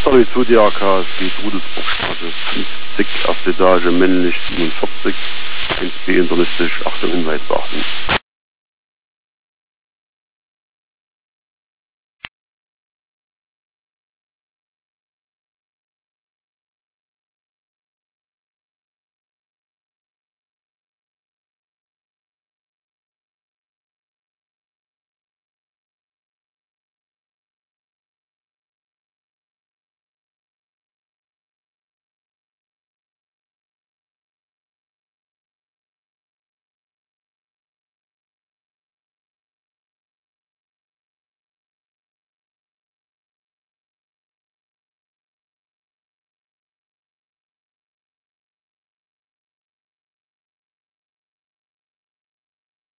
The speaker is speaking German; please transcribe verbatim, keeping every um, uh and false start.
Sorry zu D R K, es geht Rudelsburgstraße fünfzig, erste Etage, männlich siebenundvierzig, eins B internistisch, Achtung, Hinweis beachten.